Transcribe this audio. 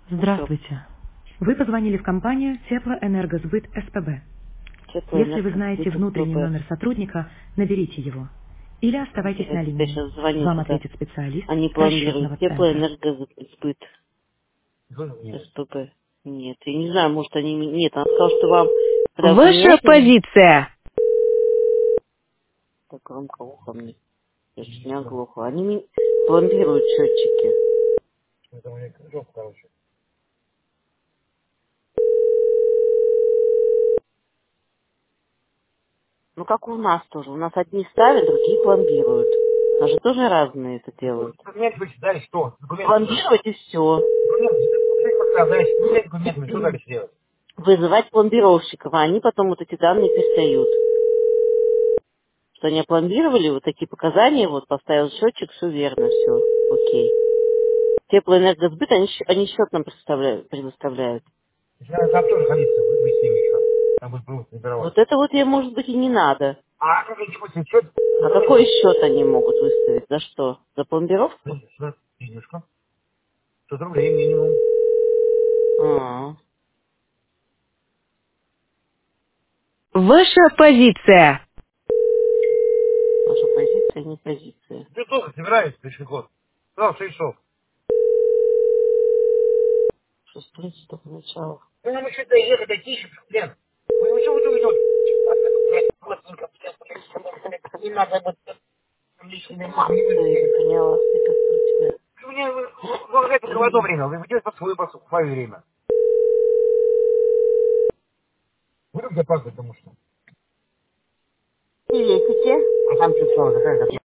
Что? Здравствуйте. Вы позвонили в компанию Теплоэнергосбыт СПБ. Если вы знаете Теплоэнергосбыт внутренний СПБ. номер сотрудника, наберите его. Или оставайтесь на Давайте я линии. сейчас звоню Вам туда. ответит специалист Они расчетного планируют центра. теплоэнергосбыт СПБ. Нет, я не знаю, может они... Нет, она сказала, что вам, когда вы Ваша поменяете... позиция. Так громко ухо мне. Я чуть не оглохла. Они пломбируют счетчики. Ну, как у нас тоже. У нас одни ставят, другие пломбируют. У нас же тоже разные это делают. Документы вы дали что? Документы что? Пломбировать и все. Документы, что дали сделать? Вызывать пломбировщиков, а они потом вот эти данные передают. Что они опломбировали, вот такие показания, вот поставил счетчик, все верно, все, окей. Теплоэнергосбыт, они счет нам предоставляют. Если надо там тоже ходить, вы с ними еще. Там будет просто набировать. Вот это вот я, может быть, и не надо. А как эти вот счет? А какой счет они могут выставить? За что? За пломбировку? Денежка. 100 рублей минимум. А, Ваша позиция. Ваша позиция, не позиция. Ты тоже собираешься, пришли год. Сказал, 6 часов. 6:30 только начало. Ну, нам еще доехать, дойти еще, блин. Вы что вы идете? Не надо вот личными Я не поняла, что тебя. Мне возлагает только в одно время. Вы идете по свое время. Вы любите опаздывать, потому что. Приветики. А там что стало, какая